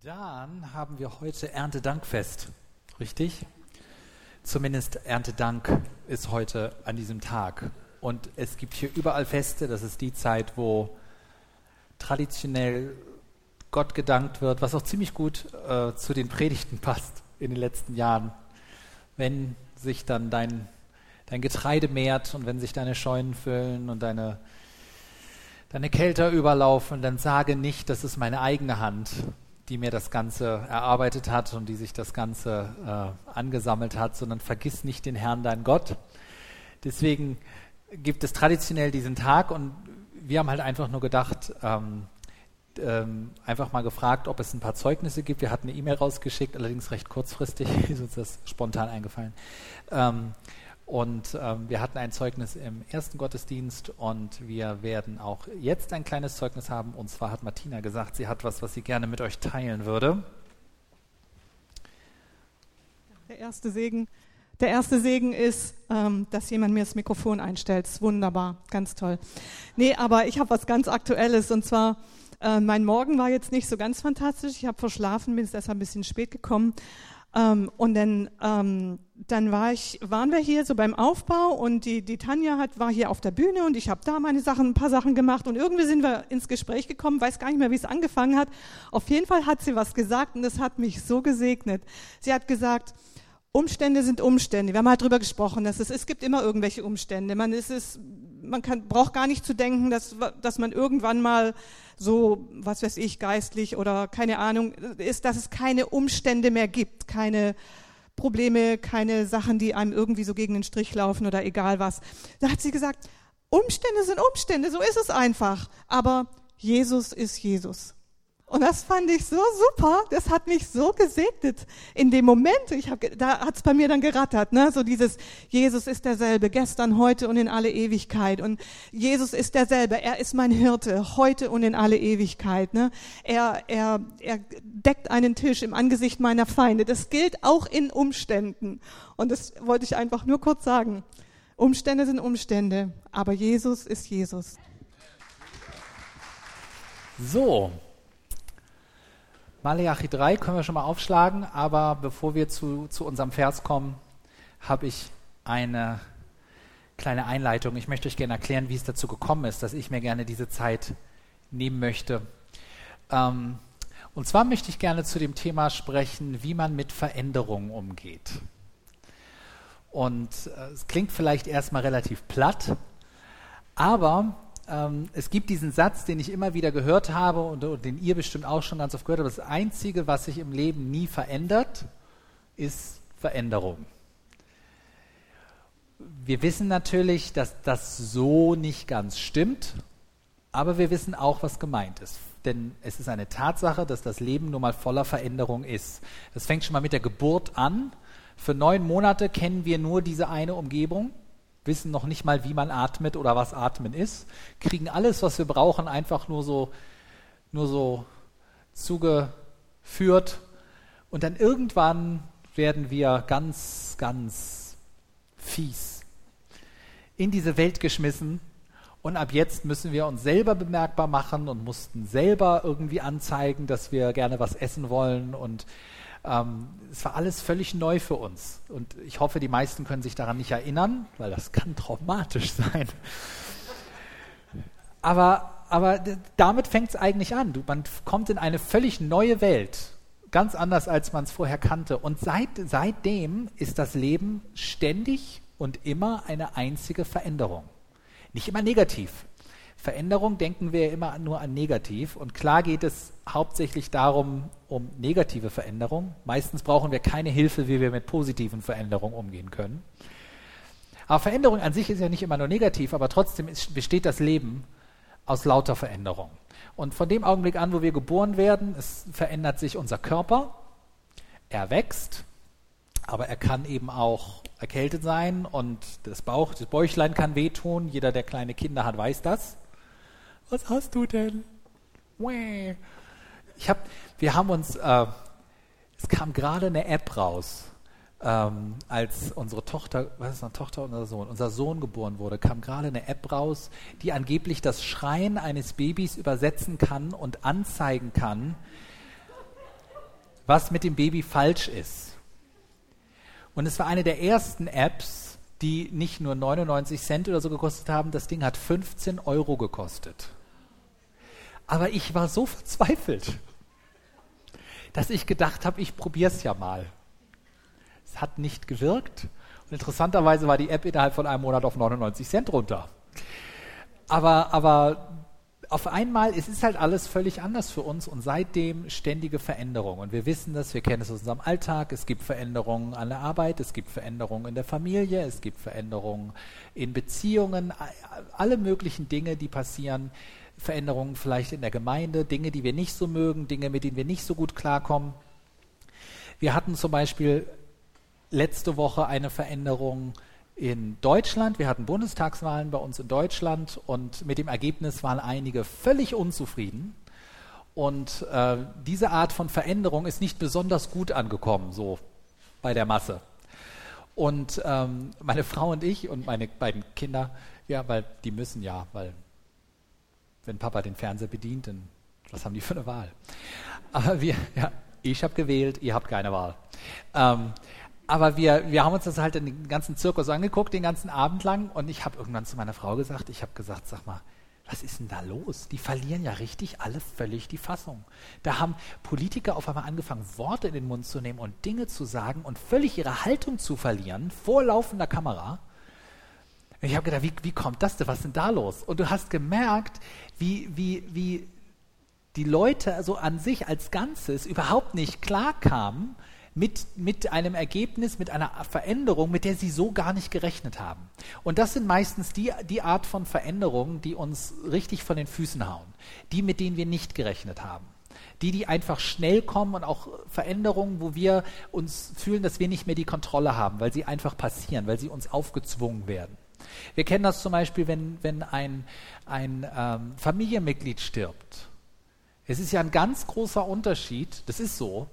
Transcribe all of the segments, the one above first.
Dann haben wir heute Erntedankfest, richtig? Zumindest Erntedank ist heute an diesem Tag. Und es gibt hier überall Feste, das ist die Zeit, wo traditionell Gott gedankt wird, was auch ziemlich gut zu den Predigten passt in den letzten Jahren. Wenn sich dann dein Getreide mehrt und wenn sich deine Scheunen füllen und deine Kelter überlaufen, dann sage nicht, das ist meine eigene Hand, die mir das Ganze erarbeitet hat und die sich das Ganze angesammelt hat, sondern vergiss nicht den Herrn, dein Gott. Deswegen gibt es traditionell diesen Tag und wir haben halt einfach nur gedacht, einfach mal gefragt, ob es ein paar Zeugnisse gibt. Wir hatten eine E-Mail rausgeschickt, allerdings recht kurzfristig, ist uns das spontan eingefallen. Wir hatten ein Zeugnis im ersten Gottesdienst und wir werden auch jetzt ein kleines Zeugnis haben. Und zwar hat Martina gesagt, sie hat was sie gerne mit euch teilen würde. Der erste Segen ist, dass jemand mir das Mikrofon einstellt. Das ist wunderbar, ganz toll. Nee, aber ich habe was ganz Aktuelles und zwar, mein Morgen war jetzt nicht so ganz fantastisch. Ich habe verschlafen, bin deshalb ein bisschen spät gekommen. Und dann waren wir hier so beim Aufbau und die Tanja war hier auf der Bühne und ich habe da ein paar Sachen gemacht und irgendwie sind wir ins Gespräch gekommen, weiß gar nicht mehr, wie es angefangen hat. Auf jeden Fall hat sie was gesagt und das hat mich so gesegnet. Sie hat gesagt, Umstände sind Umstände. Wir haben halt drüber gesprochen, es gibt immer irgendwelche Umstände. Braucht gar nicht zu denken, dass man irgendwann mal so, was weiß ich, geistlich oder keine Ahnung ist, dass es keine Umstände mehr gibt, keine Probleme, keine Sachen, die einem irgendwie so gegen den Strich laufen oder egal was. Da hat sie gesagt, Umstände sind Umstände, so ist es einfach. Aber Jesus ist Jesus. Und das fand ich so super, das hat mich so gesegnet in dem Moment. Da hat's bei mir dann gerattert, ne? So dieses, Jesus ist derselbe, gestern, heute und in alle Ewigkeit. Und Jesus ist derselbe, er ist mein Hirte, heute und in alle Ewigkeit, ne? Er deckt einen Tisch im Angesicht meiner Feinde. Das gilt auch in Umständen. Und das wollte ich einfach nur kurz sagen. Umstände sind Umstände, aber Jesus ist Jesus. So. Maleachi 3 können wir schon mal aufschlagen, aber bevor wir zu unserem Vers kommen, habe ich eine kleine Einleitung. Ich möchte euch gerne erklären, wie es dazu gekommen ist, dass ich mir gerne diese Zeit nehmen möchte. Und zwar möchte ich gerne zu dem Thema sprechen, wie man mit Veränderungen umgeht. Und es klingt vielleicht erstmal relativ platt, aber es gibt diesen Satz, den ich immer wieder gehört habe und den ihr bestimmt auch schon ganz oft gehört habt. Das Einzige, was sich im Leben nie verändert, ist Veränderung. Wir wissen natürlich, dass das so nicht ganz stimmt, aber wir wissen auch, was gemeint ist. Denn es ist eine Tatsache, dass das Leben nun mal voller Veränderung ist. Das fängt schon mal mit der Geburt an. Für 9 Monate kennen wir nur diese eine Umgebung. Wissen noch nicht mal, wie man atmet oder was Atmen ist, kriegen alles, was wir brauchen, einfach nur so zugeführt und dann irgendwann werden wir ganz, ganz fies in diese Welt geschmissen und ab jetzt müssen wir uns selber bemerkbar machen und mussten selber irgendwie anzeigen, dass wir gerne was essen wollen und es war alles völlig neu für uns und ich hoffe, die meisten können sich daran nicht erinnern, weil das kann traumatisch sein. Aber damit fängt es eigentlich an. Man kommt in eine völlig neue Welt, ganz anders, als man es vorher kannte. Und seitdem ist das Leben ständig und immer eine einzige Veränderung. Nicht immer negativ. Veränderung denken wir ja immer nur an negativ und klar geht es hauptsächlich darum, um negative Veränderung. Meistens brauchen wir keine Hilfe, wie wir mit positiven Veränderungen umgehen können. Aber Veränderung an sich ist ja nicht immer nur negativ, aber trotzdem besteht das Leben aus lauter Veränderung. Und von dem Augenblick an, wo wir geboren werden, es verändert sich unser Körper, er wächst, aber er kann eben auch erkältet sein und das Bäuchlein kann wehtun. Jeder, der kleine Kinder hat, weiß das. Was hast du denn? Es kam gerade eine App raus, als unsere Tochter, unser Sohn geboren wurde, kam gerade eine App raus, die angeblich das Schreien eines Babys übersetzen kann und anzeigen kann, was mit dem Baby falsch ist. Und es war eine der ersten Apps, die nicht nur 99 Cent oder so gekostet haben, das Ding hat 15 € gekostet. Aber ich war so verzweifelt, dass ich gedacht habe, ich probiere es ja mal. Es hat nicht gewirkt und interessanterweise war die App innerhalb von einem Monat auf 99 Cent runter. Aber auf einmal, es ist halt alles völlig anders für uns und seitdem ständige Veränderungen. Und wir wissen das, wir kennen es aus unserem Alltag, es gibt Veränderungen an der Arbeit, es gibt Veränderungen in der Familie, es gibt Veränderungen in Beziehungen, alle möglichen Dinge, die passieren, Veränderungen vielleicht in der Gemeinde, Dinge, die wir nicht so mögen, Dinge, mit denen wir nicht so gut klarkommen. Wir hatten zum Beispiel letzte Woche eine Veränderung in Deutschland. Wir hatten Bundestagswahlen bei uns in Deutschland und mit dem Ergebnis waren einige völlig unzufrieden. Und diese Art von Veränderung ist nicht besonders gut angekommen, so bei der Masse. Und meine Frau und ich und meine beiden Kinder, ja, weil die müssen ja, weil wenn Papa den Fernseher bedient, dann was haben die für eine Wahl? Aber ich habe gewählt, ihr habt keine Wahl. Aber wir haben uns das halt den ganzen Zirkus angeguckt, den ganzen Abend lang. Und ich habe irgendwann zu meiner Frau gesagt, sag mal, was ist denn da los? Die verlieren ja richtig alle völlig die Fassung. Da haben Politiker auf einmal angefangen, Worte in den Mund zu nehmen und Dinge zu sagen und völlig ihre Haltung zu verlieren, vor laufender Kamera. Und ich habe gedacht, wie kommt das denn? Was ist denn da los? Und du hast gemerkt, wie die Leute also an sich als Ganzes überhaupt nicht klarkamen mit einem Ergebnis, mit einer Veränderung, mit der sie so gar nicht gerechnet haben. Und das sind meistens die Art von Veränderungen, die uns richtig von den Füßen hauen. Die, mit denen wir nicht gerechnet haben. Die einfach schnell kommen und auch Veränderungen, wo wir uns fühlen, dass wir nicht mehr die Kontrolle haben, weil sie einfach passieren, weil sie uns aufgezwungen werden. Wir kennen das zum Beispiel, wenn ein Familienmitglied stirbt. Es ist ja ein ganz großer Unterschied, das ist so,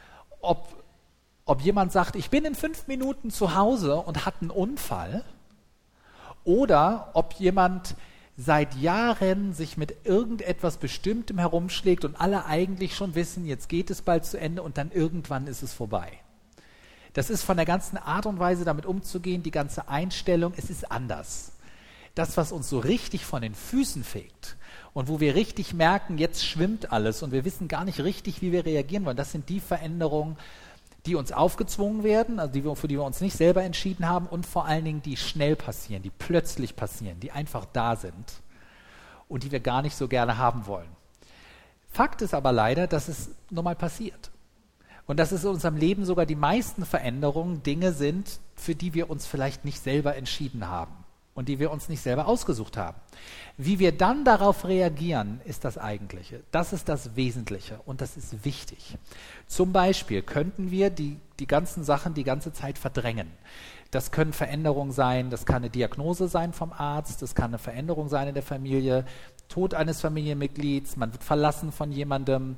ob jemand sagt, ich bin in 5 Minuten zu Hause und hat einen Unfall, oder ob jemand seit Jahren sich mit irgendetwas Bestimmtem herumschlägt und alle eigentlich schon wissen, jetzt geht es bald zu Ende und dann irgendwann ist es vorbei. Das ist von der ganzen Art und Weise, damit umzugehen, die ganze Einstellung, es ist anders. Das, was uns so richtig von den Füßen fegt und wo wir richtig merken, jetzt schwimmt alles und wir wissen gar nicht richtig, wie wir reagieren wollen, das sind die Veränderungen, die uns aufgezwungen werden, also für die wir uns nicht selber entschieden haben und vor allen Dingen, die schnell passieren, die plötzlich passieren, die einfach da sind und die wir gar nicht so gerne haben wollen. Fakt ist aber leider, dass es nun mal passiert. Und dass es in unserem Leben sogar die meisten Veränderungen Dinge sind, für die wir uns vielleicht nicht selber entschieden haben und die wir uns nicht selber ausgesucht haben. Wie wir dann darauf reagieren, ist das Eigentliche. Das ist das Wesentliche und das ist wichtig. Zum Beispiel könnten wir die ganzen Sachen die ganze Zeit verdrängen. Das können Veränderungen sein, das kann eine Diagnose sein vom Arzt, das kann eine Veränderung sein in der Familie, Tod eines Familienmitglieds, man wird verlassen von jemandem,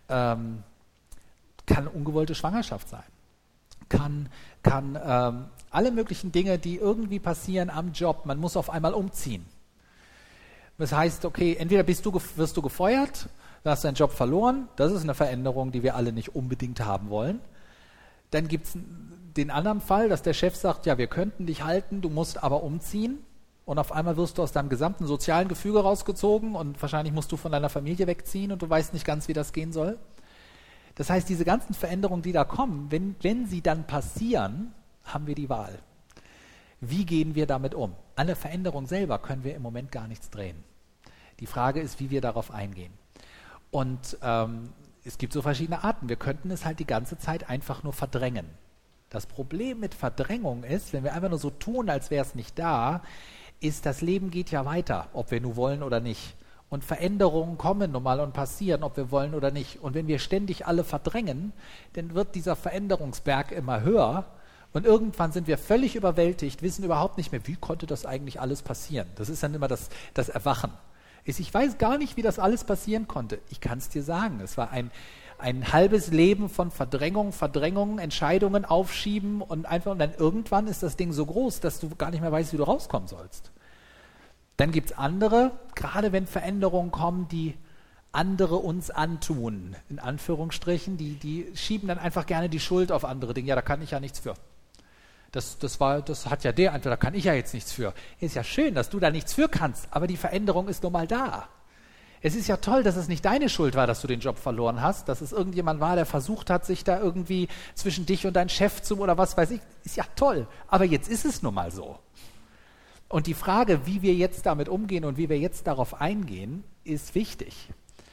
kann ungewollte Schwangerschaft sein, kann alle möglichen Dinge, die irgendwie passieren am Job, man muss auf einmal umziehen. Das heißt, okay, entweder wirst du gefeuert, du hast deinen Job verloren, das ist eine Veränderung, die wir alle nicht unbedingt haben wollen. Dann gibt es den anderen Fall, dass der Chef sagt, ja, wir könnten dich halten, du musst aber umziehen und auf einmal wirst du aus deinem gesamten sozialen Gefüge rausgezogen und wahrscheinlich musst du von deiner Familie wegziehen und du weißt nicht ganz, wie das gehen soll. Das heißt, diese ganzen Veränderungen, die da kommen, wenn sie dann passieren, haben wir die Wahl. Wie gehen wir damit um? An der Veränderung selber können wir im Moment gar nichts drehen. Die Frage ist, wie wir darauf eingehen. Und es gibt so verschiedene Arten. Wir könnten es halt die ganze Zeit einfach nur verdrängen. Das Problem mit Verdrängung ist, wenn wir einfach nur so tun, als wäre es nicht da, ist, das Leben geht ja weiter, ob wir nur wollen oder nicht. Und Veränderungen kommen nun mal und passieren, ob wir wollen oder nicht. Und wenn wir ständig alle verdrängen, dann wird dieser Veränderungsberg immer höher. Und irgendwann sind wir völlig überwältigt, wissen überhaupt nicht mehr, wie konnte das eigentlich alles passieren. Das ist dann immer das Erwachen. Ich weiß gar nicht, wie das alles passieren konnte. Ich kann es dir sagen. Es war ein halbes Leben von Verdrängung, Entscheidungen aufschieben und dann irgendwann ist das Ding so groß, dass du gar nicht mehr weißt, wie du rauskommen sollst. Dann gibt es andere, gerade wenn Veränderungen kommen, die andere uns antun, in Anführungsstrichen, die schieben dann einfach gerne die Schuld auf andere Dinge. Ja, da kann ich ja nichts für. Das hat ja der Antwort, da kann ich ja jetzt nichts für. Ist ja schön, dass du da nichts für kannst, aber die Veränderung ist nun mal da. Es ist ja toll, dass es nicht deine Schuld war, dass du den Job verloren hast, dass es irgendjemand war, der versucht hat, sich da irgendwie zwischen dich und deinen Chef zu oder was weiß ich. Ist ja toll, aber jetzt ist es nun mal so. Und die Frage, wie wir jetzt damit umgehen und wie wir jetzt darauf eingehen, ist wichtig.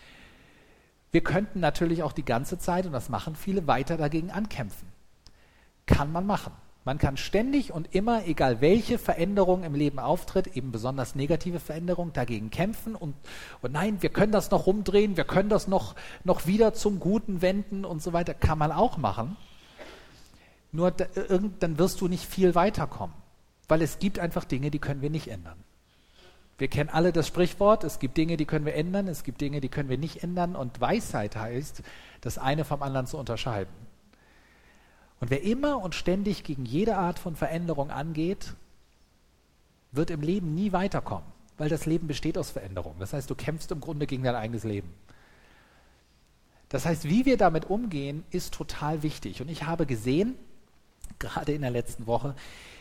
Wir könnten natürlich auch die ganze Zeit, und das machen viele, weiter dagegen ankämpfen. Kann man machen. Man kann ständig und immer, egal welche Veränderung im Leben auftritt, eben besonders negative Veränderung, dagegen kämpfen und nein, wir können das noch rumdrehen, wir können das noch wieder zum Guten wenden und so weiter. Kann man auch machen. Nur dann wirst du nicht viel weiterkommen, weil es gibt einfach Dinge, die können wir nicht ändern. Wir kennen alle das Sprichwort, es gibt Dinge, die können wir ändern, es gibt Dinge, die können wir nicht ändern und Weisheit heißt, das eine vom anderen zu unterscheiden. Und wer immer und ständig gegen jede Art von Veränderung angeht, wird im Leben nie weiterkommen, weil das Leben besteht aus Veränderung. Das heißt, du kämpfst im Grunde gegen dein eigenes Leben. Das heißt, wie wir damit umgehen, ist total wichtig. Und ich habe gesehen, gerade in der letzten Woche,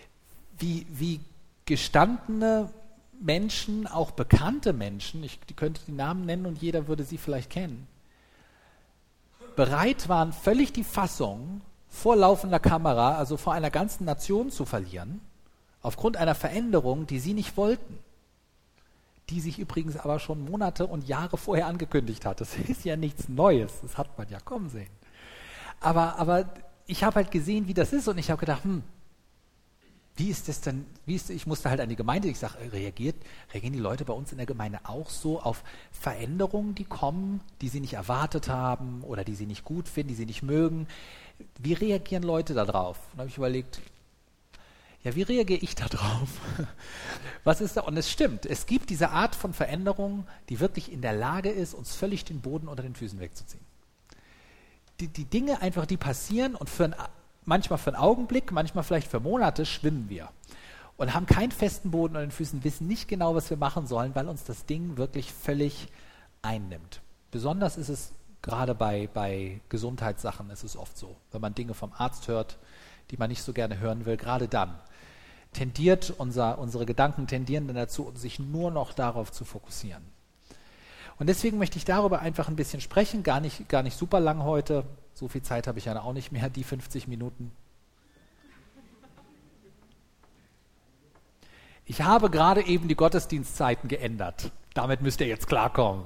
wie gestandene Menschen, auch bekannte Menschen, ich könnte die Namen nennen und jeder würde sie vielleicht kennen, bereit waren, völlig die Fassung vor laufender Kamera, also vor einer ganzen Nation zu verlieren, aufgrund einer Veränderung, die sie nicht wollten, die sich übrigens aber schon Monate und Jahre vorher angekündigt hat. Das ist ja nichts Neues, das hat man ja kommen sehen. Aber ich habe halt gesehen, wie das ist und ich habe gedacht, wie ist das denn, ich musste halt an die Gemeinde, ich sage, reagieren die Leute bei uns in der Gemeinde auch so auf Veränderungen, die kommen, die sie nicht erwartet haben oder die sie nicht gut finden, die sie nicht mögen? Wie reagieren Leute da drauf? Und da habe ich überlegt, ja, wie reagiere ich da drauf? Was ist da? Und es stimmt, es gibt diese Art von Veränderung, die wirklich in der Lage ist, uns völlig den Boden unter den Füßen wegzuziehen. Die Dinge einfach, die passieren und manchmal für einen Augenblick, manchmal vielleicht für Monate schwimmen wir und haben keinen festen Boden unter den Füßen, wissen nicht genau, was wir machen sollen, weil uns das Ding wirklich völlig einnimmt. Besonders ist es gerade bei Gesundheitssachen ist es oft so, wenn man Dinge vom Arzt hört, die man nicht so gerne hören will, gerade dann unsere Gedanken tendieren dann dazu, sich nur noch darauf zu fokussieren. Und deswegen möchte ich darüber einfach ein bisschen sprechen, gar nicht super lang heute, so viel Zeit habe ich ja auch nicht mehr, die 50 Minuten. Ich habe gerade eben die Gottesdienstzeiten geändert, damit müsst ihr jetzt klarkommen.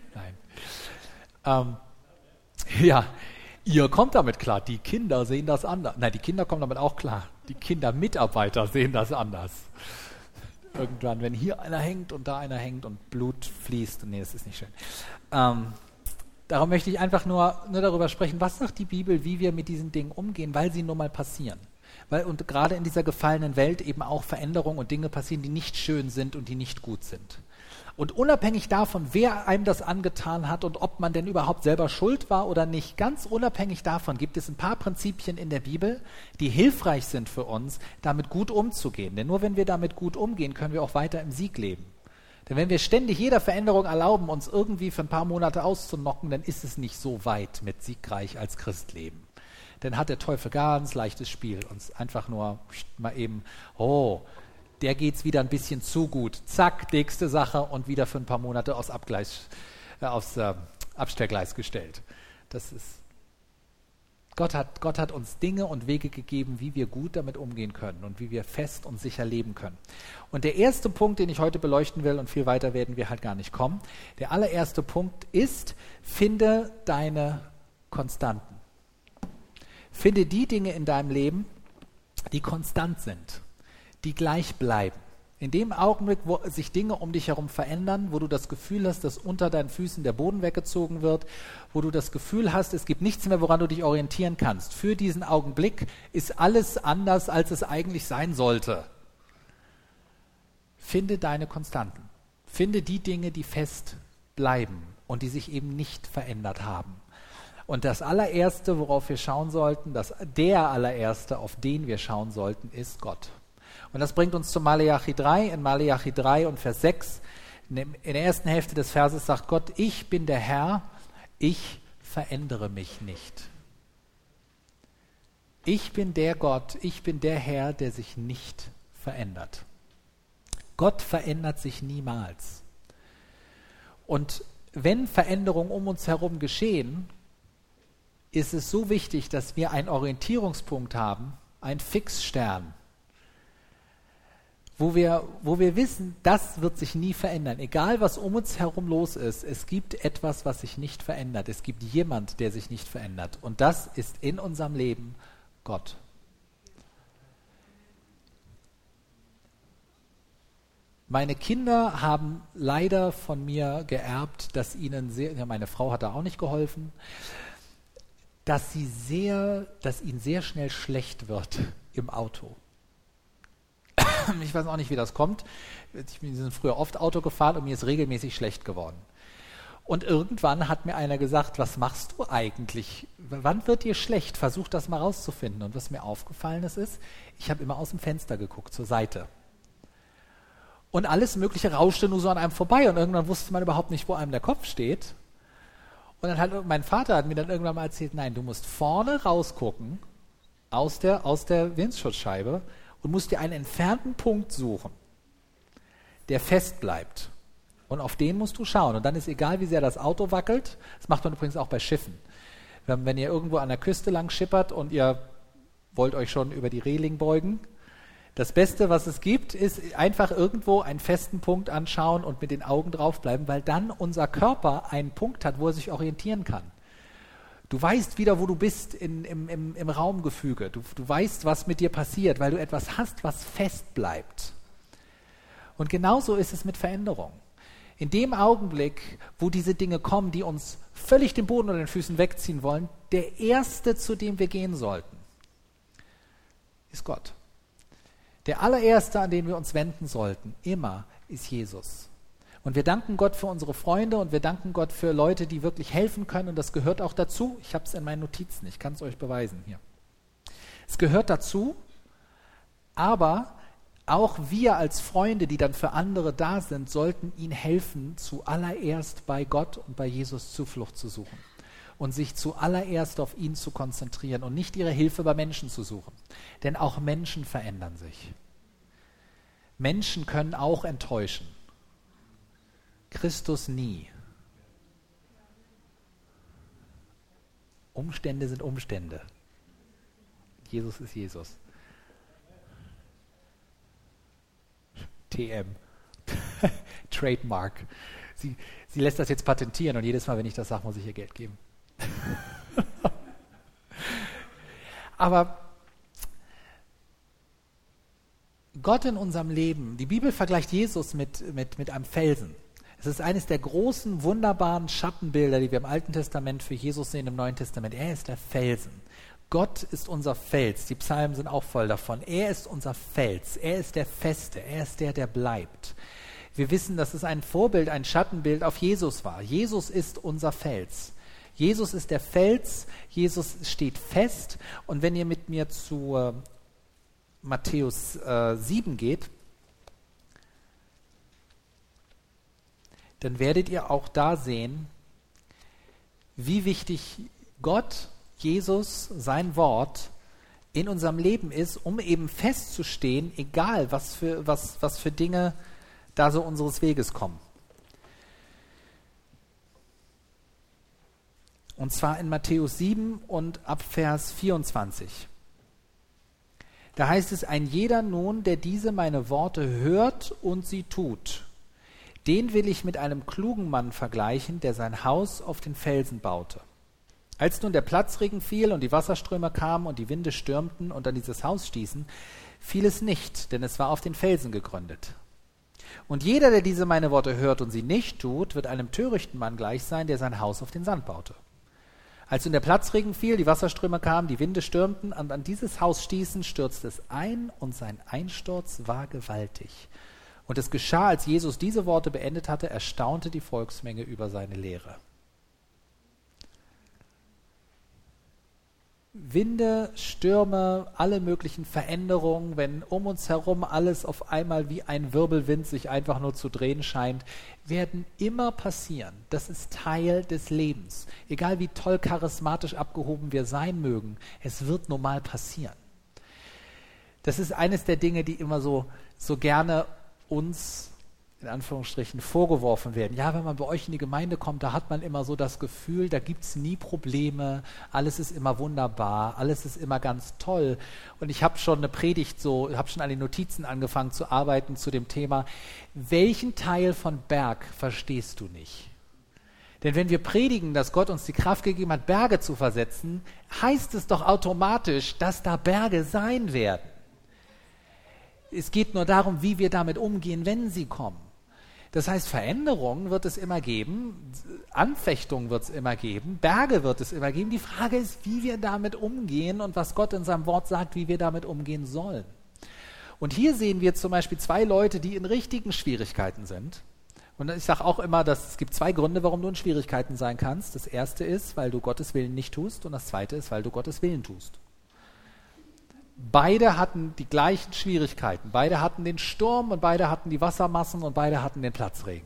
Nein. Ja, ihr kommt damit klar, die Kinder sehen das anders. Nein, die Kinder kommen damit auch klar. Die Kindermitarbeiter sehen das anders. Irgendwann, wenn hier einer hängt und da einer hängt und Blut fließt. Nee, das ist nicht schön. Darum möchte ich einfach nur darüber sprechen, was sagt die Bibel, wie wir mit diesen Dingen umgehen, weil sie nun mal passieren. Und gerade in dieser gefallenen Welt eben auch Veränderungen und Dinge passieren, die nicht schön sind und die nicht gut sind. Und unabhängig davon, wer einem das angetan hat und ob man denn überhaupt selber schuld war oder nicht, ganz unabhängig davon gibt es ein paar Prinzipien in der Bibel, die hilfreich sind für uns, damit gut umzugehen. Denn nur wenn wir damit gut umgehen, können wir auch weiter im Sieg leben. Denn wenn wir ständig jeder Veränderung erlauben, uns irgendwie für ein paar Monate auszunocken, dann ist es nicht so weit mit siegreich als Christ leben. Dann hat der Teufel ganz leichtes Spiel, uns einfach nur mal eben, der geht's wieder ein bisschen zu gut. Zack, nächste Sache und wieder für ein paar Monate aufs Abstellgleis gestellt. Gott hat uns Dinge und Wege gegeben, wie wir gut damit umgehen können und wie wir fest und sicher leben können. Und der erste Punkt, den ich heute beleuchten will, und viel weiter werden wir halt gar nicht kommen, der allererste Punkt ist, finde deine Konstanten. Finde die Dinge in deinem Leben, die konstant sind, die gleich bleiben. In dem Augenblick, wo sich Dinge um dich herum verändern, wo du das Gefühl hast, dass unter deinen Füßen der Boden weggezogen wird, wo du das Gefühl hast, es gibt nichts mehr, woran du dich orientieren kannst. Für diesen Augenblick ist alles anders, als es eigentlich sein sollte. Finde deine Konstanten. Finde die Dinge, die fest bleiben und die sich eben nicht verändert haben. Und das allererste, worauf wir schauen sollten, der allererste, auf den wir schauen sollten, ist Gott. Und das bringt uns zu Maleachi 3. In Maleachi 3 und Vers 6 In der ersten Hälfte des Verses sagt Gott, ich bin der Herr, ich verändere mich nicht. Ich bin der Gott, ich bin der Herr, der sich nicht verändert. Gott verändert sich niemals. Und wenn Veränderungen um uns herum geschehen, ist es so wichtig, dass wir einen Orientierungspunkt haben, einen Fixstern, wo wir wissen, das wird sich nie verändern. Egal, was um uns herum los ist, es gibt etwas, was sich nicht verändert. Es gibt jemand, der sich nicht verändert. Und das ist in unserem Leben Gott. Meine Kinder haben leider von mir geerbt, dass ihnen meine Frau hat da auch nicht geholfen, dass ihnen sehr schnell schlecht wird im Auto. Ich weiß auch nicht, wie das kommt. Ich bin früher oft Auto gefahren und mir ist regelmäßig schlecht geworden. Und irgendwann hat mir einer gesagt, was machst du eigentlich? Wann wird dir schlecht? Versuch das mal rauszufinden. Und was mir aufgefallen ist, ich habe immer aus dem Fenster geguckt, zur Seite. Und alles Mögliche rauschte nur so an einem vorbei. Und irgendwann wusste man überhaupt nicht, wo einem der Kopf steht. Und dann hat mein Vater hat mir dann irgendwann mal erzählt, nein, du musst vorne rausgucken, aus der Windschutzscheibe, und musst dir einen entfernten Punkt suchen, der fest bleibt. Und auf den musst du schauen. Und dann ist egal, wie sehr das Auto wackelt. Das macht man übrigens auch bei Schiffen. Wenn ihr irgendwo an der Küste lang schippert und ihr wollt euch schon über die Reling beugen, das Beste, was es gibt, ist einfach irgendwo einen festen Punkt anschauen und mit den Augen draufbleiben, weil dann unser Körper einen Punkt hat, wo er sich orientieren kann. Du weißt wieder, wo du bist im Raumgefüge. Du weißt, was mit dir passiert, weil du etwas hast, was fest bleibt. Und genauso ist es mit Veränderung. In dem Augenblick, wo diese Dinge kommen, die uns völlig den Boden unter den Füßen wegziehen wollen, der Erste, zu dem wir gehen sollten, ist Gott. Der allererste, an den wir uns wenden sollten, immer, ist Jesus. Und wir danken Gott für unsere Freunde und wir danken Gott für Leute, die wirklich helfen können. Und das gehört auch dazu. Ich habe es in meinen Notizen, ich kann es euch beweisen hier. Es gehört dazu, aber auch wir als Freunde, die dann für andere da sind, sollten ihnen helfen, zuallererst bei Gott und bei Jesus Zuflucht zu suchen. Und sich zuallererst auf ihn zu konzentrieren und nicht ihre Hilfe bei Menschen zu suchen. Denn auch Menschen verändern sich. Menschen können auch enttäuschen. Christus nie. Umstände sind Umstände. Jesus ist Jesus. TM. Trademark. Sie lässt das jetzt patentieren und jedes Mal, wenn ich das sage, muss ich ihr Geld geben. Aber Gott in unserem Leben, die Bibel vergleicht Jesus mit einem Felsen. Es ist eines der großen, wunderbaren Schattenbilder, die wir im Alten Testament für Jesus sehen, im Neuen Testament. Er ist der Felsen. Gott ist unser Fels. Die Psalmen sind auch voll davon. Er ist unser Fels. Er ist der Feste. Er ist der bleibt. Wir wissen, dass es ein Vorbild, ein Schattenbild auf Jesus war. Jesus ist unser Fels. Jesus ist der Fels. Jesus steht fest. Und wenn ihr mit mir zu Matthäus 7 geht, dann werdet ihr auch da sehen, wie wichtig Gott, Jesus, sein Wort in unserem Leben ist, um eben festzustehen, egal was für Dinge da so unseres Weges kommen. Und zwar in Matthäus 7 und ab Vers 24. Da heißt es, ein jeder nun, der diese meine Worte hört und sie tut, den will ich mit einem klugen Mann vergleichen, der sein Haus auf den Felsen baute. Als nun der Platzregen fiel und die Wasserströme kamen und die Winde stürmten und an dieses Haus stießen, fiel es nicht, denn es war auf den Felsen gegründet. Und jeder, der diese meine Worte hört und sie nicht tut, wird einem törichten Mann gleich sein, der sein Haus auf den Sand baute. Als nun der Platzregen fiel, die Wasserströme kamen, die Winde stürmten und an dieses Haus stießen, stürzte es ein und sein Einsturz war gewaltig. Und es geschah, als Jesus diese Worte beendet hatte, erstaunte die Volksmenge über seine Lehre. Winde, Stürme, alle möglichen Veränderungen, wenn um uns herum alles auf einmal wie ein Wirbelwind sich einfach nur zu drehen scheint, werden immer passieren. Das ist Teil des Lebens. Egal wie toll charismatisch abgehoben wir sein mögen, es wird normal passieren. Das ist eines der Dinge, die immer so gerne uns in Anführungsstrichen vorgeworfen werden. Ja, wenn man bei euch in die Gemeinde kommt, da hat man immer so das Gefühl, da gibt es nie Probleme, alles ist immer wunderbar, alles ist immer ganz toll. Und ich habe schon eine Predigt habe schon an den Notizen angefangen zu arbeiten zu dem Thema, welchen Teil von Berg verstehst du nicht? Denn wenn wir predigen, dass Gott uns die Kraft gegeben hat, Berge zu versetzen, heißt es doch automatisch, dass da Berge sein werden. Es geht nur darum, wie wir damit umgehen, wenn sie kommen. Das heißt, Veränderungen wird es immer geben, Anfechtungen wird es immer geben, Berge wird es immer geben. Die Frage ist, wie wir damit umgehen und was Gott in seinem Wort sagt, wie wir damit umgehen sollen. Und hier sehen wir zum Beispiel 2 Leute, die in richtigen Schwierigkeiten sind. Und ich sage auch immer, dass es gibt 2 Gründe, warum du in Schwierigkeiten sein kannst. Das erste ist, weil du Gottes Willen nicht tust, und das zweite ist, weil du Gottes Willen tust. Beide hatten die gleichen Schwierigkeiten. Beide hatten den Sturm und beide hatten die Wassermassen und beide hatten den Platzregen.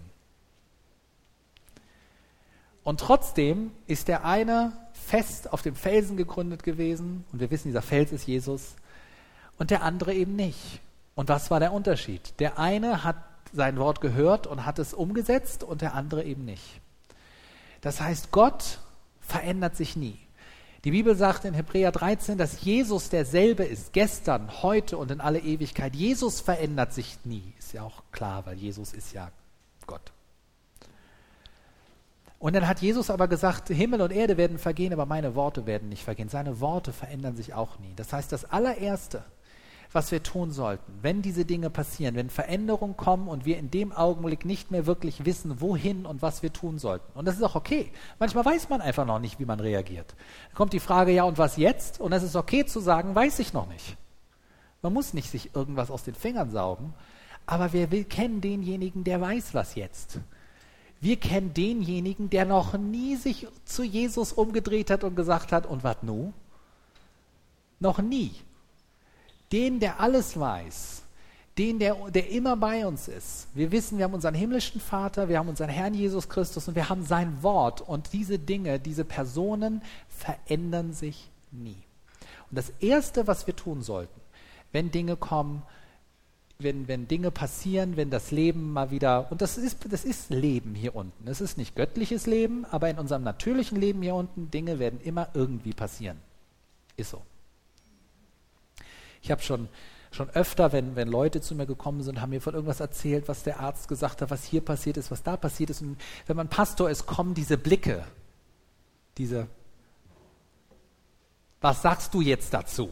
Und trotzdem ist der eine fest auf dem Felsen gegründet gewesen, und wir wissen, dieser Fels ist Jesus, und der andere eben nicht. Und was war der Unterschied? Der eine hat sein Wort gehört und hat es umgesetzt und der andere eben nicht. Das heißt, Gott verändert sich nie. Die Bibel sagt in Hebräer 13, dass Jesus derselbe ist, gestern, heute und in alle Ewigkeit. Jesus verändert sich nie. Ist ja auch klar, weil Jesus ist ja Gott. Und dann hat Jesus aber gesagt, Himmel und Erde werden vergehen, aber meine Worte werden nicht vergehen. Seine Worte verändern sich auch nie. Das heißt, das allererste, was wir tun sollten, wenn diese Dinge passieren, wenn Veränderungen kommen und wir in dem Augenblick nicht mehr wirklich wissen, wohin und was wir tun sollten. Und das ist auch okay. Manchmal weiß man einfach noch nicht, wie man reagiert. Dann kommt die Frage, ja, und was jetzt? Und es ist okay zu sagen, weiß ich noch nicht. Man muss nicht sich irgendwas aus den Fingern saugen, aber wir kennen denjenigen, der weiß, was jetzt. Wir kennen denjenigen, der noch nie sich zu Jesus umgedreht hat und gesagt hat, und was nu? Noch nie. Den, der alles weiß, den, der immer bei uns ist. Wir wissen, wir haben unseren himmlischen Vater, wir haben unseren Herrn Jesus Christus und wir haben sein Wort. Und diese Dinge, diese Personen verändern sich nie. Und das Erste, was wir tun sollten, wenn Dinge kommen, wenn Dinge passieren, wenn das Leben mal wieder, und das ist Leben hier unten. Es ist nicht göttliches Leben, aber in unserem natürlichen Leben hier unten, Dinge werden immer irgendwie passieren. Ist so. Ich habe schon öfter, wenn Leute zu mir gekommen sind, haben mir von irgendwas erzählt, was der Arzt gesagt hat, was hier passiert ist, was da passiert ist. Und wenn man Pastor ist, kommen diese Blicke, was sagst du jetzt dazu?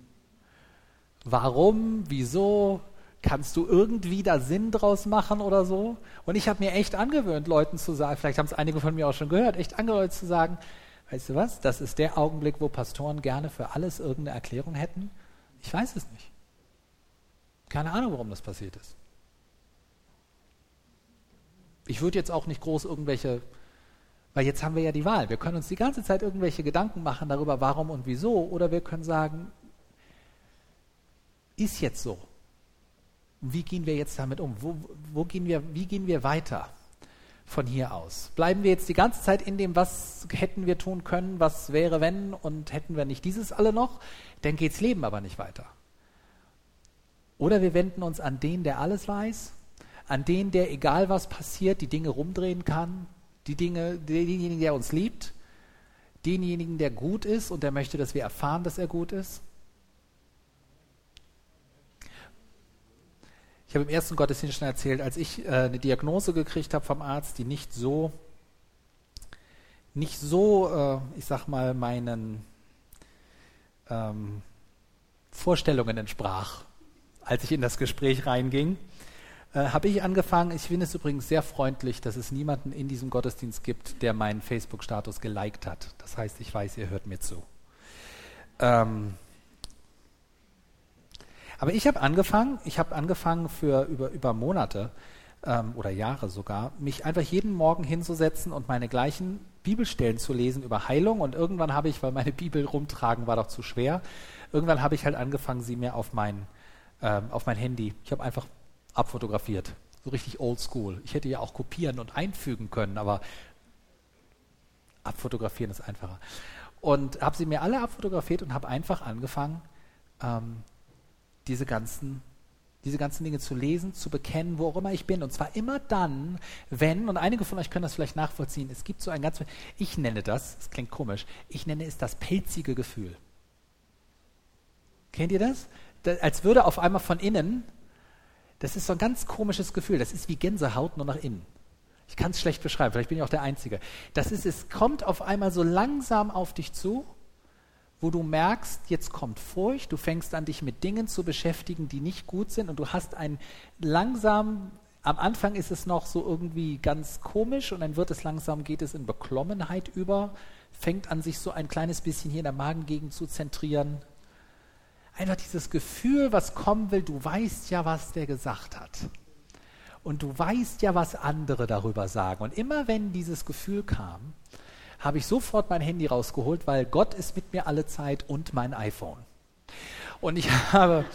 Warum, wieso, kannst du irgendwie da Sinn draus machen oder so? Und ich habe mir echt angewöhnt, Leuten zu sagen, vielleicht haben es einige von mir auch schon gehört, echt angewöhnt zu sagen, weißt du was, das ist der Augenblick, wo Pastoren gerne für alles irgendeine Erklärung hätten. Ich weiß es nicht. Keine Ahnung, warum das passiert ist. Ich würde jetzt auch nicht groß irgendwelche, weil jetzt haben wir ja die Wahl. Wir können uns die ganze Zeit irgendwelche Gedanken machen darüber, warum und wieso, oder wir können sagen, ist jetzt so. Wie gehen wir jetzt damit um? Wie gehen wir weiter von hier aus? Bleiben wir jetzt die ganze Zeit in dem, was hätten wir tun können, was wäre, wenn, und hätten wir nicht dieses alle noch, dann geht's Leben aber nicht weiter. Oder wir wenden uns an den, der alles weiß, an den, der, egal was passiert, die Dinge rumdrehen kann, denjenigen, der uns liebt, denjenigen, der gut ist und der möchte, dass wir erfahren, dass er gut ist. Ich habe im ersten Gottesdienst schon erzählt, als ich eine Diagnose gekriegt habe vom Arzt, die nicht so, ich sag mal, meinen Vorstellungen entsprach, als ich in das Gespräch reinging, habe ich angefangen, ich finde es übrigens sehr freundlich, dass es niemanden in diesem Gottesdienst gibt, der meinen Facebook-Status geliked hat. Das heißt, ich weiß, ihr hört mir zu. Aber ich habe angefangen für über Monate oder Jahre sogar, mich einfach jeden Morgen hinzusetzen und meine gleichen Bibelstellen zu lesen über Heilung und irgendwann habe ich, weil meine Bibel rumtragen war doch zu schwer, irgendwann habe ich halt angefangen, sie mir auf mein Handy, ich habe einfach abfotografiert, so richtig oldschool. Ich hätte ja auch kopieren und einfügen können, aber abfotografieren ist einfacher. Und habe sie mir alle abfotografiert und habe einfach angefangen, diese ganzen Dinge zu lesen, zu bekennen, wo auch immer ich bin. Und zwar immer dann, wenn, und einige von euch können das vielleicht nachvollziehen, es gibt so ein ganz, ich nenne das klingt komisch, ich nenne es das pelzige Gefühl. Kennt ihr das? Als würde auf einmal von innen, das ist so ein ganz komisches Gefühl, das ist wie Gänsehaut nur nach innen. Ich kann es schlecht beschreiben, vielleicht bin ich auch der Einzige. Es kommt auf einmal so langsam auf dich zu, wo du merkst, jetzt kommt Furcht, du fängst an, dich mit Dingen zu beschäftigen, die nicht gut sind und du hast am Anfang ist es noch so irgendwie ganz komisch und dann geht es in Beklommenheit über, fängt an, sich so ein kleines bisschen hier in der Magengegend zu zentrieren. Einfach dieses Gefühl, was kommen will, du weißt ja, was der gesagt hat. Und du weißt ja, was andere darüber sagen. Und immer wenn dieses Gefühl kam, habe ich sofort mein Handy rausgeholt, weil Gott ist mit mir alle Zeit und mein iPhone. Und ich habe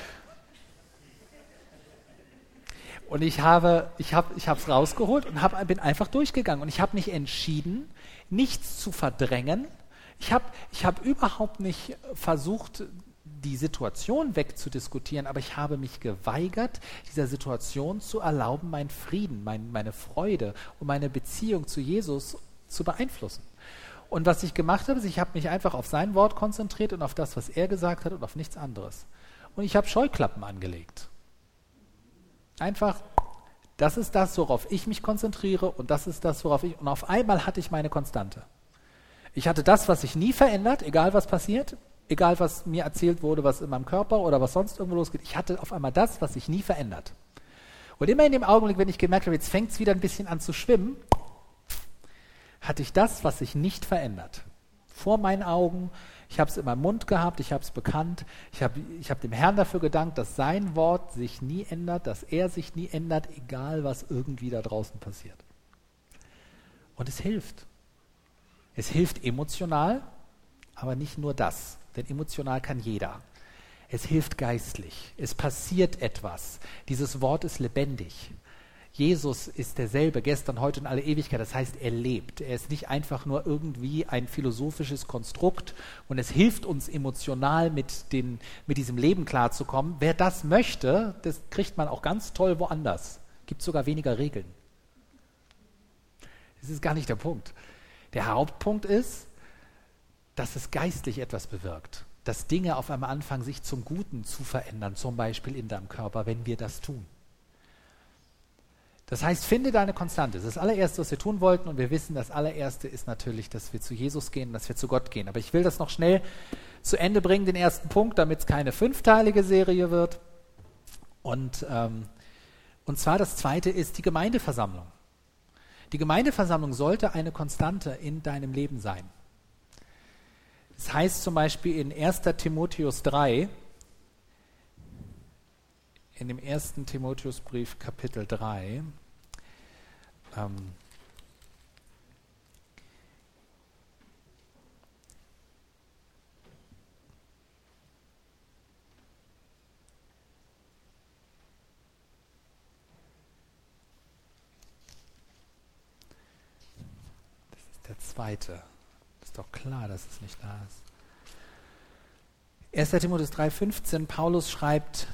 es rausgeholt und bin einfach durchgegangen. Und ich habe mich entschieden, nichts zu verdrängen. Ich habe überhaupt nicht versucht, die Situation wegzudiskutieren, aber ich habe mich geweigert, dieser Situation zu erlauben, meinen Frieden, meine Freude und meine Beziehung zu Jesus zu beeinflussen. Und was ich gemacht habe, ist, ich habe mich einfach auf sein Wort konzentriert und auf das, was er gesagt hat und auf nichts anderes. Und ich habe Scheuklappen angelegt. Einfach, das ist das, worauf ich mich konzentriere und das ist das, und auf einmal hatte ich meine Konstante. Ich hatte das, was sich nie verändert, egal was passiert, egal was mir erzählt wurde, was in meinem Körper oder was sonst irgendwo losgeht. Ich hatte auf einmal das, was sich nie verändert. Und immer in dem Augenblick, wenn ich gemerkt habe, jetzt fängt es wieder ein bisschen an zu schwimmen, hatte ich das, was sich nicht verändert. Vor meinen Augen, ich habe es in meinem Mund gehabt, ich habe es bekannt, ich habe dem Herrn dafür gedankt, dass sein Wort sich nie ändert, dass er sich nie ändert, egal was irgendwie da draußen passiert. Und es hilft. Es hilft emotional, aber nicht nur das, denn emotional kann jeder. Es hilft geistlich. Es passiert etwas. Dieses Wort ist lebendig. Jesus ist derselbe, gestern, heute und alle Ewigkeit. Das heißt, er lebt. Er ist nicht einfach nur irgendwie ein philosophisches Konstrukt und es hilft uns emotional mit diesem Leben klarzukommen. Wer das möchte, das kriegt man auch ganz toll woanders. Gibt sogar weniger Regeln. Das ist gar nicht der Punkt. Der Hauptpunkt ist, dass es geistlich etwas bewirkt. Dass Dinge auf einmal anfangen, sich zum Guten zu verändern, zum Beispiel in deinem Körper, wenn wir das tun. Das heißt, finde deine Konstante. Das ist das allererste, was wir tun wollten. Und wir wissen, das allererste ist natürlich, dass wir zu Jesus gehen, dass wir zu Gott gehen. Aber ich will das noch schnell zu Ende bringen, den ersten Punkt, damit es keine 5-teilige Serie wird. Und zwar das zweite ist die Gemeindeversammlung. Die Gemeindeversammlung sollte eine Konstante in deinem Leben sein. Das heißt zum Beispiel in 1. Timotheus 3, in dem 1. Timotheusbrief Kapitel 3, das ist der zweite. Ist doch klar, dass es nicht da ist. 1. Timotheus 3,15, Paulus schreibt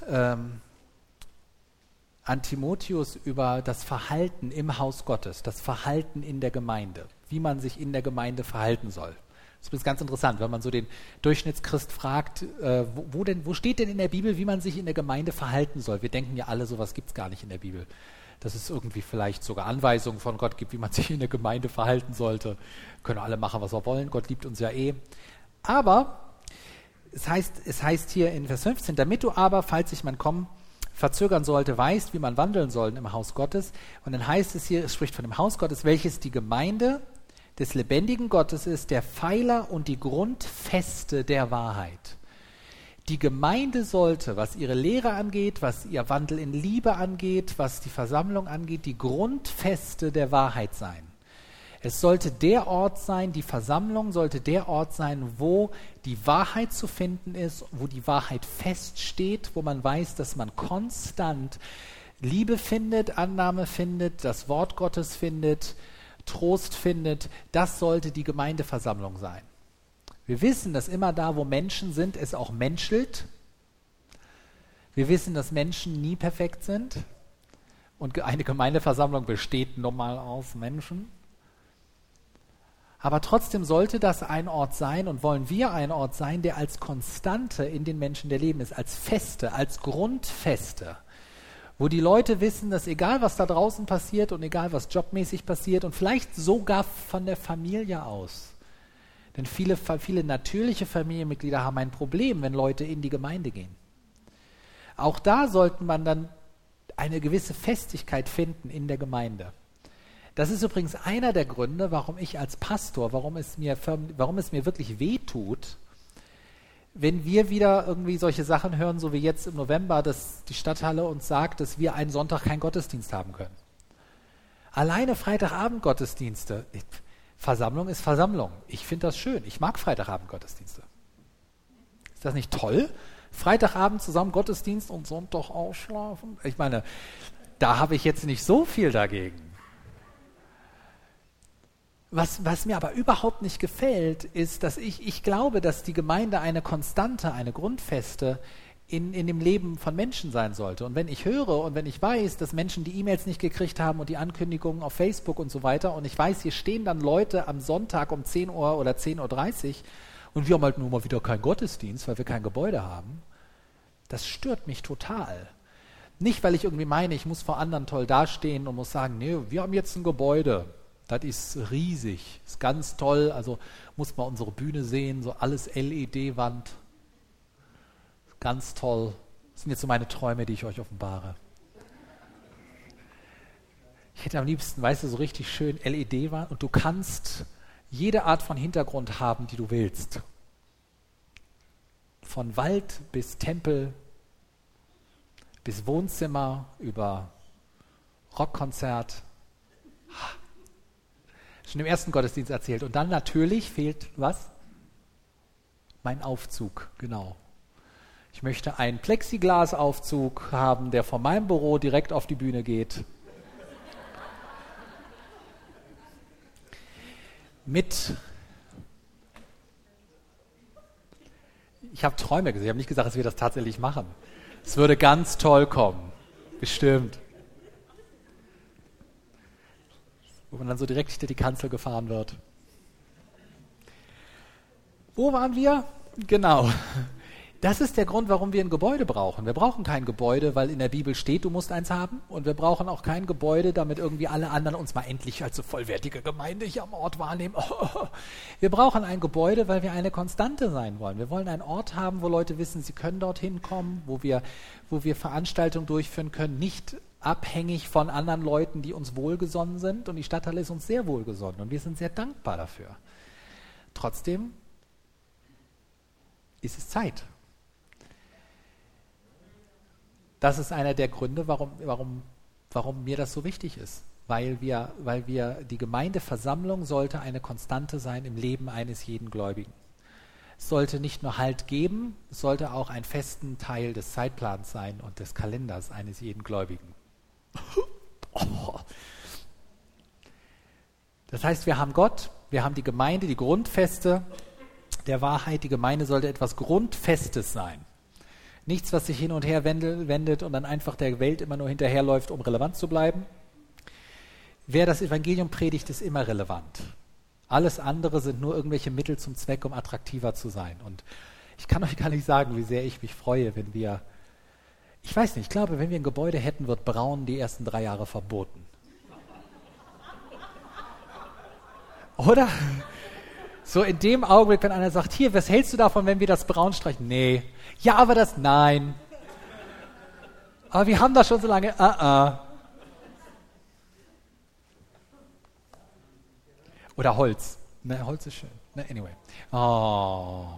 an Timotheus über das Verhalten im Haus Gottes, das Verhalten in der Gemeinde, wie man sich in der Gemeinde verhalten soll. Das ist ganz interessant, wenn man so den Durchschnittschrist fragt, wo steht denn in der Bibel, wie man sich in der Gemeinde verhalten soll? Wir denken ja alle, sowas gibt es gar nicht in der Bibel. Dass es irgendwie vielleicht sogar Anweisungen von Gott gibt, wie man sich in der Gemeinde verhalten sollte. Können alle machen, was wir wollen, Gott liebt uns ja eh. Aber es heißt hier in Vers 15, damit du aber, falls ich mein Kommen verzögern sollte, weißt, wie man wandeln soll im Haus Gottes. Und dann heißt es hier, es spricht von dem Haus Gottes, welches die Gemeinde des lebendigen Gottes ist, der Pfeiler und die Grundfeste der Wahrheit. Die Gemeinde sollte, was ihre Lehre angeht, was ihr Wandel in Liebe angeht, was die Versammlung angeht, die Grundfeste der Wahrheit sein. Es sollte der Ort sein, die Versammlung sollte der Ort sein, wo die Wahrheit zu finden ist, wo die Wahrheit feststeht, wo man weiß, dass man konstant Liebe findet, Annahme findet, das Wort Gottes findet, Trost findet. Das sollte die Gemeindeversammlung sein. Wir wissen, dass immer da, wo Menschen sind, es auch menschelt. Wir wissen, dass Menschen nie perfekt sind. Und eine Gemeindeversammlung besteht nun mal aus Menschen. Aber trotzdem sollte das ein Ort sein und wollen wir ein Ort sein, der als Konstante in den Menschen der Leben ist, als Feste, als Grundfeste, wo die Leute wissen, dass egal was da draußen passiert und egal was jobmäßig passiert und vielleicht sogar von der Familie aus, denn viele natürliche Familienmitglieder haben ein Problem, wenn Leute in die Gemeinde gehen. Auch da sollte man dann eine gewisse Festigkeit finden in der Gemeinde. Das ist übrigens einer der Gründe, warum ich als Pastor, warum es mir wirklich wehtut, wenn wir wieder irgendwie solche Sachen hören, so wie jetzt im November, dass die Stadthalle uns sagt, dass wir einen Sonntag keinen Gottesdienst haben können. Alleine Freitagabend-Gottesdienste. Versammlung ist Versammlung. Ich finde das schön. Ich mag Freitagabend-Gottesdienste. Ist das nicht toll? Freitagabend zusammen Gottesdienst und Sonntag ausschlafen? Ich meine, da habe ich jetzt nicht so viel dagegen. Was mir aber überhaupt nicht gefällt, ist, dass ich glaube, dass die Gemeinde eine Konstante, eine Grundfeste in dem Leben von Menschen sein sollte. Und wenn ich höre und wenn ich weiß, dass Menschen die E-Mails nicht gekriegt haben und die Ankündigungen auf Facebook und so weiter und ich weiß, hier stehen dann Leute am Sonntag um 10 Uhr oder 10.30 Uhr und wir haben halt nur mal wieder keinen Gottesdienst, weil wir kein Gebäude haben, das stört mich total. Nicht, weil ich irgendwie meine, ich muss vor anderen toll dastehen und muss sagen, nee, wir haben jetzt ein Gebäude. Das ist riesig, ist ganz toll, also muss man unsere Bühne sehen, so alles LED-Wand, ganz toll. Das sind jetzt so meine Träume, die ich euch offenbare. Ich hätte am liebsten, weißt du, so richtig schön LED-Wand und du kannst jede Art von Hintergrund haben, die du willst. Von Wald bis Tempel, bis Wohnzimmer, über Rockkonzert. Schon im ersten Gottesdienst erzählt. Und dann natürlich fehlt was? Mein Aufzug, genau. Ich möchte einen Plexiglasaufzug haben, der von meinem Büro direkt auf die Bühne geht. Ich habe Träume gesehen, ich habe nicht gesagt, dass wir das tatsächlich machen. Es würde ganz toll kommen. Bestimmt. Wo man dann so direkt hinter die Kanzel gefahren wird. Wo waren wir? Genau. Das ist der Grund, warum wir ein Gebäude brauchen. Wir brauchen kein Gebäude, weil in der Bibel steht, du musst eins haben. Und wir brauchen auch kein Gebäude, damit irgendwie alle anderen uns mal endlich als so vollwertige Gemeinde hier am Ort wahrnehmen. Wir brauchen ein Gebäude, weil wir eine Konstante sein wollen. Wir wollen einen Ort haben, wo Leute wissen, sie können dorthin kommen, wo wir Veranstaltungen durchführen können, nicht abhängig von anderen Leuten, die uns wohlgesonnen sind. Und die Stadthalle ist uns sehr wohlgesonnen und wir sind sehr dankbar dafür. Trotzdem ist es Zeit. Das ist einer der Gründe, warum mir das so wichtig ist. Weil die Gemeindeversammlung sollte eine Konstante sein im Leben eines jeden Gläubigen. Es sollte nicht nur Halt geben, es sollte auch ein festen Teil des Zeitplans sein und des Kalenders eines jeden Gläubigen. Das heißt, wir haben Gott, wir haben die Gemeinde, die Grundfeste der Wahrheit. Die Gemeinde sollte etwas Grundfestes sein. Nichts, was sich hin und her wendet und dann einfach der Welt immer nur hinterherläuft, um relevant zu bleiben. Wer das Evangelium predigt, ist immer relevant. Alles andere sind nur irgendwelche Mittel zum Zweck, um attraktiver zu sein. Und ich kann euch gar nicht sagen, wie sehr ich mich freue, wenn wir, ich weiß nicht, ich glaube, wenn wir ein Gebäude hätten, wird Braun die ersten 3 Jahre verboten. Oder? So in dem Augenblick, wenn einer sagt, hier, was hältst du davon, wenn wir das Braun streichen? Nee. Ja, aber das, nein. Aber wir haben das schon so lange, Oder Holz. Ne, Holz ist schön. Ne, anyway. Oh.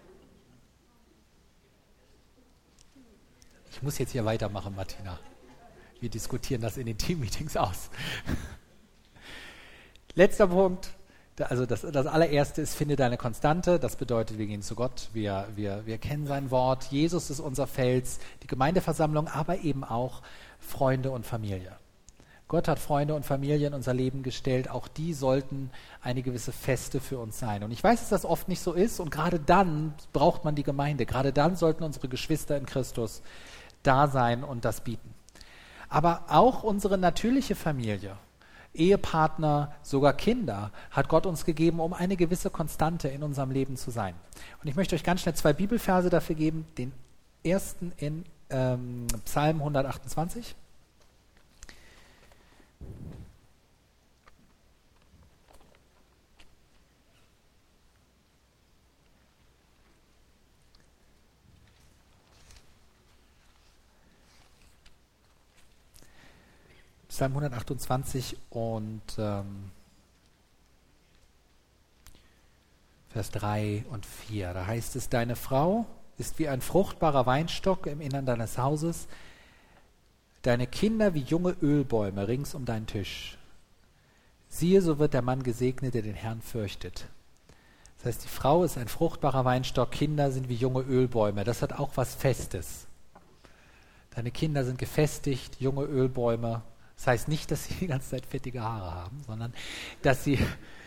Ich muss jetzt hier weitermachen, Martina. Wir diskutieren das in den Teammeetings aus. Letzter Punkt. Also das allererste ist, finde deine Konstante. Das bedeutet, wir gehen zu Gott, wir kennen sein Wort. Jesus ist unser Fels, die Gemeindeversammlung, aber eben auch Freunde und Familie. Gott hat Freunde und Familie in unser Leben gestellt. Auch die sollten eine gewisse Feste für uns sein. Und ich weiß, dass das oft nicht so ist. Und gerade dann braucht man die Gemeinde. Gerade dann sollten unsere Geschwister in Christus da sein und das bieten. Aber auch unsere natürliche Familie, Ehepartner, sogar Kinder, hat Gott uns gegeben, um eine gewisse Konstante in unserem Leben zu sein. Und ich möchte euch ganz schnell 2 Bibelverse dafür geben. Den ersten in Psalm 128. Psalm 128 und Vers 3 und 4. Da heißt es, deine Frau ist wie ein fruchtbarer Weinstock im Innern deines Hauses, deine Kinder wie junge Ölbäume rings um deinen Tisch. Siehe, so wird der Mann gesegnet, der den Herrn fürchtet. Das heißt, die Frau ist ein fruchtbarer Weinstock, Kinder sind wie junge Ölbäume. Das hat auch was Festes. Deine Kinder sind gefestigt, junge Ölbäume. Das heißt nicht, dass sie die ganze Zeit fettige Haare haben, sondern dass sie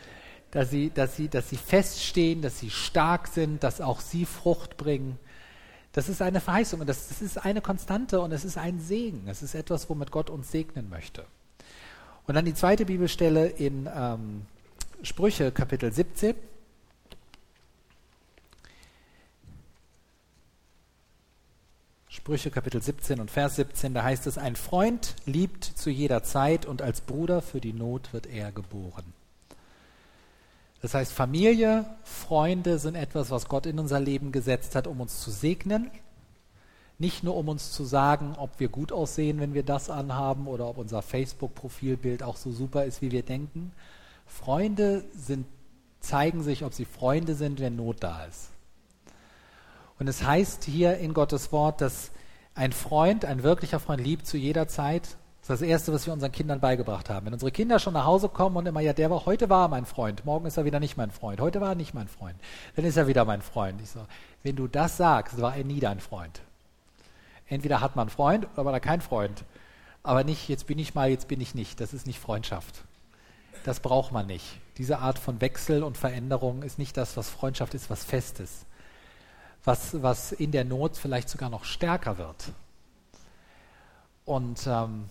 feststehen, dass sie stark sind, dass auch sie Frucht bringen. Das ist eine Verheißung und das ist eine Konstante und es ist ein Segen. Es ist etwas, womit Gott uns segnen möchte. Und dann die zweite Bibelstelle in Sprüche, Kapitel 17. Sprüche Kapitel 17 und Vers 17, da heißt es, ein Freund liebt zu jeder Zeit und als Bruder für die Not wird er geboren. Das heißt, Familie, Freunde sind etwas, was Gott in unser Leben gesetzt hat, um uns zu segnen. Nicht nur, um uns zu sagen, ob wir gut aussehen, wenn wir das anhaben oder ob unser Facebook-Profilbild auch so super ist, wie wir denken. Freunde zeigen sich, ob sie Freunde sind, wenn Not da ist. Und es heißt hier in Gottes Wort, dass ein Freund, ein wirklicher Freund liebt zu jeder Zeit. Das ist das Erste, was wir unseren Kindern beigebracht haben. Wenn unsere Kinder schon nach Hause kommen und immer, ja, heute war er mein Freund, morgen ist er wieder nicht mein Freund, heute war er nicht mein Freund, dann ist er wieder mein Freund. Ich so, wenn du das sagst, war er nie dein Freund. Entweder hat man einen Freund oder war er kein Freund. Aber nicht, jetzt bin ich mal, jetzt bin ich nicht. Das ist nicht Freundschaft. Das braucht man nicht. Diese Art von Wechsel und Veränderung ist nicht das, was Freundschaft ist, was Festes. Was in der Not vielleicht sogar noch stärker wird. Und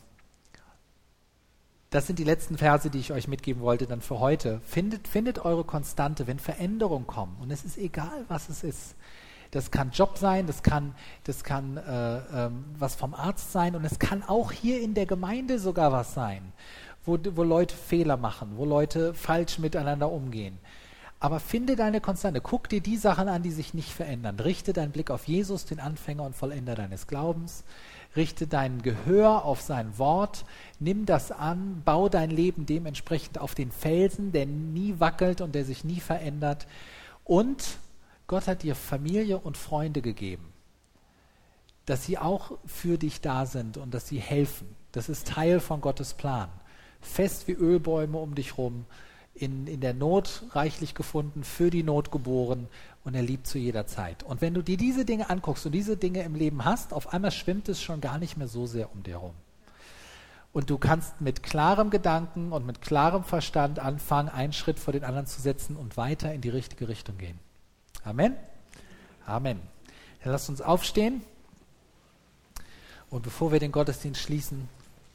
das sind die letzten Verse, die ich euch mitgeben wollte dann für heute. Findet eure Konstante, wenn Veränderungen kommen. Und es ist egal, was es ist. Das kann Job sein, das kann was vom Arzt sein und es kann auch hier in der Gemeinde sogar was sein, wo Leute Fehler machen, wo Leute falsch miteinander umgehen. Aber finde deine Konstante, guck dir die Sachen an, die sich nicht verändern. Richte deinen Blick auf Jesus, den Anfänger und Vollender deines Glaubens. Richte dein Gehör auf sein Wort. Nimm das an, bau dein Leben dementsprechend auf den Felsen, der nie wackelt und der sich nie verändert. Und Gott hat dir Familie und Freunde gegeben, dass sie auch für dich da sind und dass sie helfen. Das ist Teil von Gottes Plan. Fest wie Ölbäume um dich rum, in der Not reichlich gefunden, für die Not geboren und er liebt zu jeder Zeit. Und wenn du dir diese Dinge anguckst und diese Dinge im Leben hast, auf einmal schwimmt es schon gar nicht mehr so sehr um dir herum. Und du kannst mit klarem Gedanken und mit klarem Verstand anfangen, einen Schritt vor den anderen zu setzen und weiter in die richtige Richtung gehen. Amen? Amen. Dann lasst uns aufstehen und bevor wir den Gottesdienst schließen,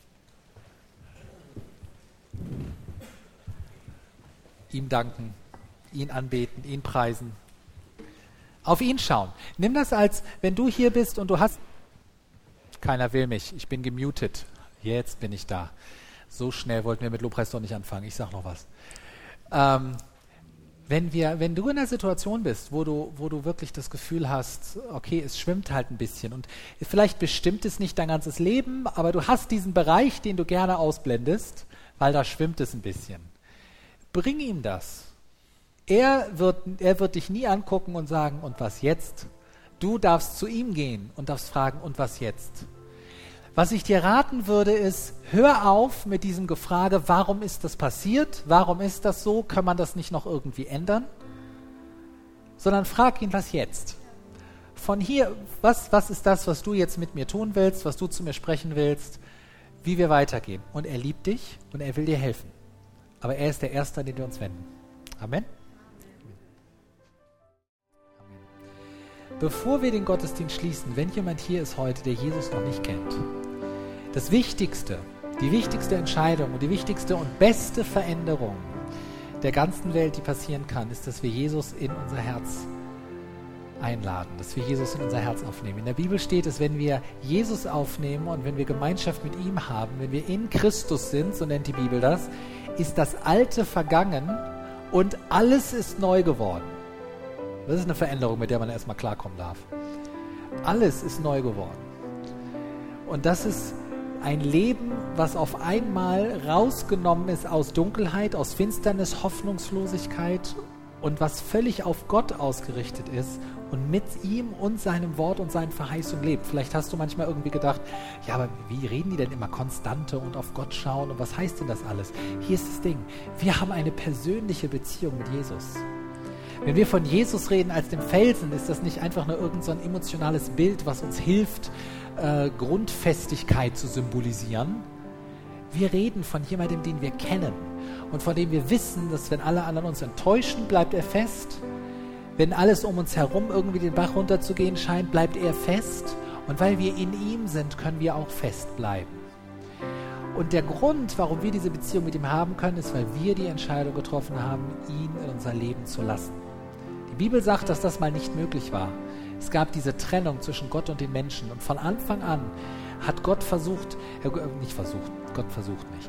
ihm danken, ihn anbeten, ihn preisen, auf ihn schauen. Nimm das als, wenn du hier bist und du hast, keiner will mich, ich bin gemutet, jetzt bin ich da. So schnell wollten wir mit Lobpreis doch nicht anfangen, ich sag noch was. Wenn du in einer Situation bist, wo du wirklich das Gefühl hast, okay, es schwimmt halt ein bisschen und vielleicht bestimmt es nicht dein ganzes Leben, aber du hast diesen Bereich, den du gerne ausblendest, weil da schwimmt es ein bisschen. Bring ihm das. Er wird dich nie angucken und sagen, und was jetzt? Du darfst zu ihm gehen und darfst fragen, und was jetzt? Was ich dir raten würde, ist, hör auf mit diesem Gefrage, warum ist das passiert? Warum ist das so? Kann man das nicht noch irgendwie ändern? Sondern frag ihn, was jetzt? Von hier, was ist das, was du jetzt mit mir tun willst, was du zu mir sprechen willst, wie wir weitergehen? Und er liebt dich und er will dir helfen. Aber er ist der Erste, an den wir uns wenden. Amen. Bevor wir den Gottesdienst schließen, wenn jemand hier ist heute, der Jesus noch nicht kennt, das Wichtigste, die wichtigste Entscheidung und die wichtigste und beste Veränderung der ganzen Welt, die passieren kann, ist, dass wir Jesus in unser Herz einladen, dass wir Jesus in unser Herz aufnehmen. In der Bibel steht es, wenn wir Jesus aufnehmen und wenn wir Gemeinschaft mit ihm haben, wenn wir in Christus sind, so nennt die Bibel das, ist das Alte vergangen und alles ist neu geworden. Das ist eine Veränderung, mit der man erstmal klarkommen darf. Alles ist neu geworden. Und das ist ein Leben, was auf einmal rausgenommen ist aus Dunkelheit, aus Finsternis, Hoffnungslosigkeit und was völlig auf Gott ausgerichtet ist und mit ihm und seinem Wort und seinen Verheißungen lebt. Vielleicht hast du manchmal irgendwie gedacht, ja, aber wie reden die denn immer Konstante und auf Gott schauen und was heißt denn das alles? Hier ist das Ding, wir haben eine persönliche Beziehung mit Jesus. Wenn wir von Jesus reden als dem Felsen, ist das nicht einfach nur irgend so ein emotionales Bild, was uns hilft, Grundfestigkeit zu symbolisieren. Wir reden von jemandem, den wir kennen und von dem wir wissen, dass wenn alle anderen uns enttäuschen, bleibt er fest. Wenn alles um uns herum irgendwie den Bach runterzugehen scheint, bleibt er fest. Und weil wir in ihm sind, können wir auch fest bleiben. Und der Grund, warum wir diese Beziehung mit ihm haben können, ist, weil wir die Entscheidung getroffen haben, ihn in unser Leben zu lassen. Die Bibel sagt, dass das mal nicht möglich war. Es gab diese Trennung zwischen Gott und den Menschen. Und von Anfang an hat Gott versucht, Gott versucht nicht.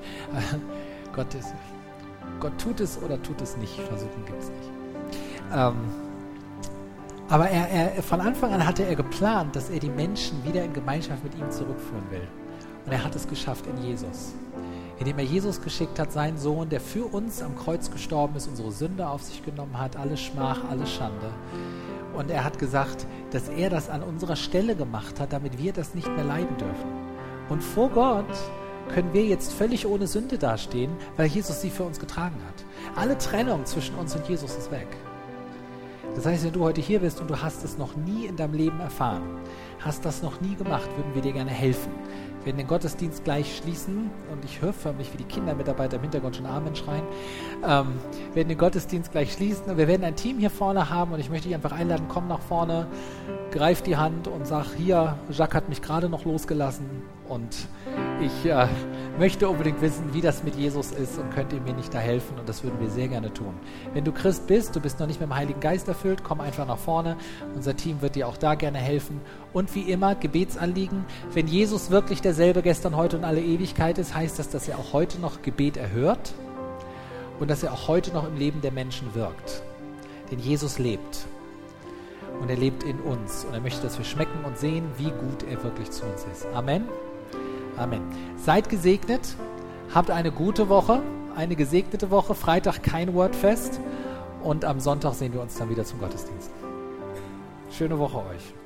Gott tut es oder tut es nicht. Versuchen gibt es nicht. Aber von Anfang an hatte er geplant, dass er die Menschen wieder in Gemeinschaft mit ihm zurückführen will. Und er hat es geschafft in Jesus. Indem er Jesus geschickt hat, seinen Sohn, der für uns am Kreuz gestorben ist, unsere Sünde auf sich genommen hat, alle Schmach, alle Schande. Und er hat gesagt, dass er das an unserer Stelle gemacht hat, damit wir das nicht mehr leiden dürfen. Und vor Gott können wir jetzt völlig ohne Sünde dastehen, weil Jesus sie für uns getragen hat. Alle Trennung zwischen uns und Jesus ist weg. Das heißt, wenn du heute hier bist und du hast es noch nie in deinem Leben erfahren, hast das noch nie gemacht, würden wir dir gerne helfen. Wir werden den Gottesdienst gleich schließen und ich höre förmlich, wie die Kindermitarbeiter im Hintergrund schon Amen schreien. Wir werden den Gottesdienst gleich schließen und wir werden ein Team hier vorne haben und ich möchte dich einfach einladen, komm nach vorne, greif die Hand und sag, hier, Jacques hat mich gerade noch losgelassen und ich möchte unbedingt wissen, wie das mit Jesus ist und könnt ihr mir nicht da helfen und das würden wir sehr gerne tun. Wenn du Christ bist, du bist noch nicht mit dem Heiligen Geist erfüllt, komm einfach nach vorne. Unser Team wird dir auch da gerne helfen. Und wie immer, Gebetsanliegen. Wenn Jesus wirklich derselbe gestern, heute und alle Ewigkeit ist, heißt das, dass er auch heute noch Gebet erhört und dass er auch heute noch im Leben der Menschen wirkt. Denn Jesus lebt. Und er lebt in uns. Und er möchte, dass wir schmecken und sehen, wie gut er wirklich zu uns ist. Amen. Amen. Seid gesegnet, habt eine gute Woche, eine gesegnete Woche. Freitag kein Wordfest und am Sonntag sehen wir uns dann wieder zum Gottesdienst. Schöne Woche euch.